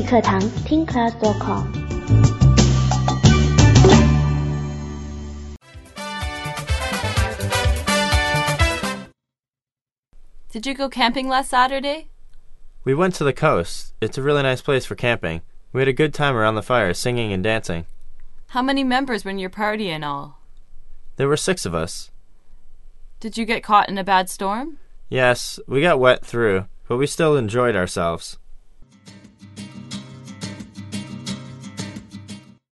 语课堂听 class.com。 Did you go camping last Saturday? We went to the coast. It's a really nice place for camping. We had a good time around the fire, singing and dancing. How many members were in your party in all? There were 6 of us. Did you get caught in a bad storm? Yes, we got wet through, but we still enjoyed ourselves.